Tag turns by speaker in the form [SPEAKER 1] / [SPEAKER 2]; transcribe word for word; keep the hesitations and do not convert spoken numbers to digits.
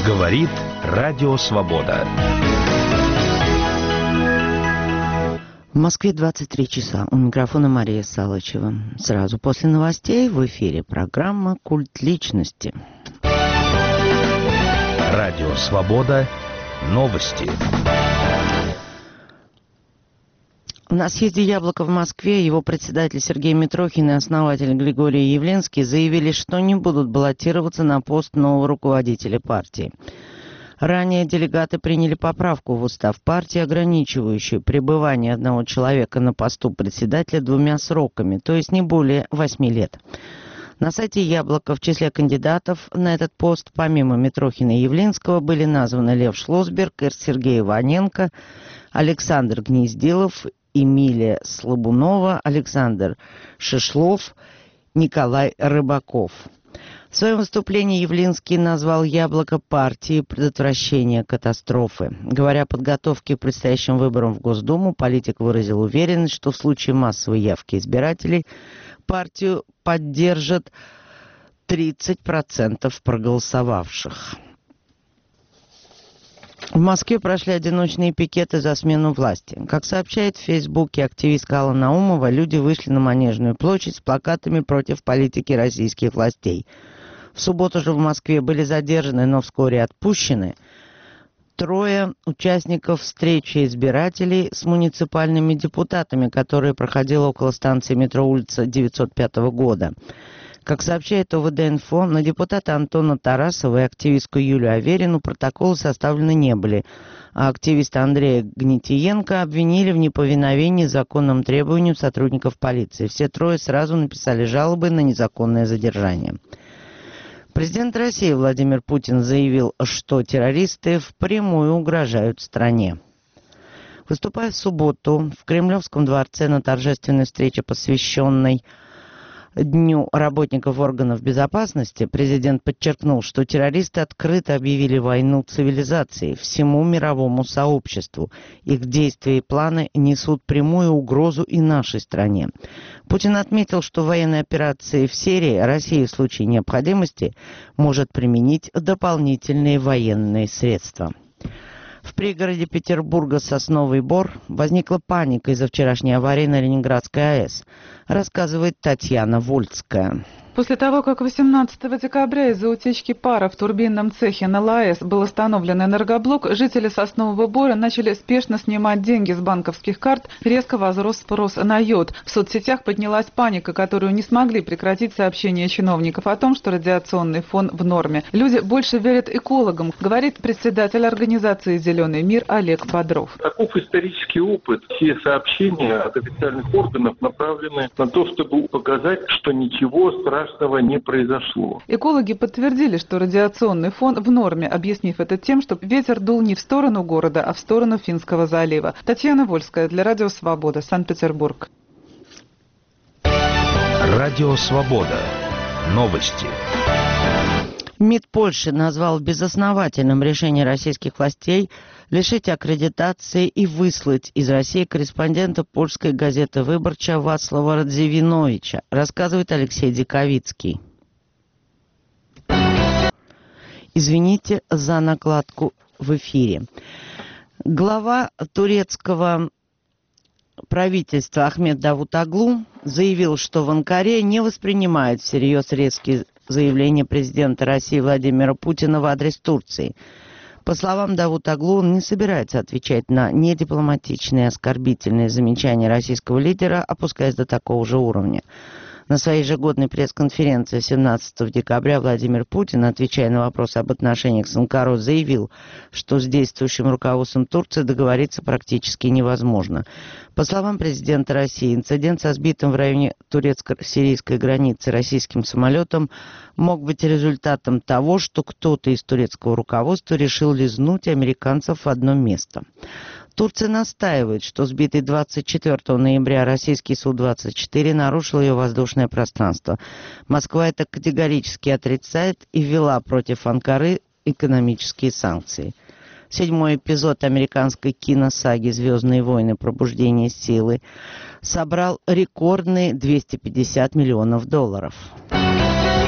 [SPEAKER 1] Говорит Радио Свобода.
[SPEAKER 2] В Москве двадцать три часа. У микрофона Мария Салычева. Сразу после новостей в эфире программа «Культ личности».
[SPEAKER 1] Радио Свобода. Новости.
[SPEAKER 2] На съезде «Яблоко» в Москве его председатель Сергей Митрохин и основатель Григорий Явленский заявили, что не будут баллотироваться на пост нового руководителя партии. Ранее делегаты приняли поправку в устав партии, ограничивающую пребывание одного человека на посту председателя двумя сроками, то есть не более восьми лет. На сайте «Яблоко» в числе кандидатов на этот пост, помимо Митрохина и Явленского, были названы Лев Шлосберг, Сергей Иваненко, Александр Гнездилов, Эмилия Слабунова, Александр Шишлов, Николай Рыбаков. В своем выступлении Явленский назвал «Яблоко» партией предотвращения катастрофы. Говоря о подготовке к предстоящим выборам в Госдуму, политик выразил уверенность, что в случае массовой явки избирателей партию поддержат тридцать процентов проголосовавших. В Москве прошли одиночные пикеты за смену власти. Как сообщает в Фейсбуке активистка Алла Наумова, люди вышли на Манежную площадь с плакатами против политики российских властей. В субботу же в Москве были задержаны, но вскоре отпущены трое участников встречи избирателей с муниципальными депутатами, которая проходила около станции метро улица девятьсот пятого года. Как сообщает ОВД-инфо, на депутата Антона Тарасова и активистку Юлию Аверину протоколы составлены не были, а активиста Андрея Гнетиенко обвинили в неповиновении законным требованиям сотрудников полиции. Все трое сразу написали жалобы на незаконное задержание. Президент России Владимир Путин заявил, что террористы впрямую угрожают стране. Выступая в субботу в Кремлевском дворце на торжественной встрече, посвященной Дню работников органов безопасности, президент подчеркнул, что террористы открыто объявили войну цивилизации, всему мировому сообществу. Их действия и планы несут прямую угрозу и нашей стране. Путин отметил, что в военной операции в Сирии Россия в случае необходимости может применить дополнительные военные средства. В пригороде Петербурга Сосновый Бор возникла паника из-за вчерашней аварии на Ленинградской АЭС, рассказывает Татьяна Вольская.
[SPEAKER 3] После того, как восемнадцатого декабря из-за утечки пара в турбинном цехе на ЛАЭС был остановлен энергоблок, жители Соснового Бора начали спешно снимать деньги с банковских карт, резко возрос спрос на йод. В соцсетях поднялась паника, которую не смогли прекратить сообщения чиновников о том, что радиационный фон в норме. Люди больше верят экологам, говорит председатель организации «Зеленый мир» Олег Бодров.
[SPEAKER 4] Таков исторический опыт. Все сообщения от официальных органов направлены на то, чтобы показать, что ничего страшного не произошло.
[SPEAKER 3] Экологи подтвердили, что радиационный фон в норме, объяснив это тем, что ветер дул не в сторону города, а в сторону Финского залива. Татьяна Вольская для Радио Свобода, Санкт-Петербург.
[SPEAKER 1] Радио Свобода. Новости.
[SPEAKER 2] МИД Польши назвал безосновательным решение российских властей лишить аккредитации и выслать из России корреспондента польской газеты «Выборча» Вацлава Радзивиновича, рассказывает Алексей Диковицкий. Извините за накладку в эфире. Глава турецкого правительства Ахмед Давутоглу заявил, что в Анкаре не воспринимают всерьез резкие заявления президента России Владимира Путина в адрес Турции. По словам Давутоглу, он не собирается отвечать на недипломатичные оскорбительные замечания российского лидера, опускаясь до такого же уровня. На своей ежегодной пресс-конференции семнадцатого декабря Владимир Путин, отвечая на вопросы об отношениях с Анкарой, заявил, что с действующим руководством Турции договориться практически невозможно. По словам президента России, инцидент со сбитым в районе турецко-сирийской границы российским самолетом мог быть результатом того, что кто-то из турецкого руководства решил лизнуть американцев в одно место. Турция настаивает, что сбитый двадцать четвёртого ноября российский Су двадцать четыре нарушил ее воздушное пространство. Москва это категорически отрицает и ввела против Анкары экономические санкции. Седьмой эпизод американской киносаги «Звездные войны. Пробуждение силы» собрал рекордные двести пятьдесят миллионов долларов.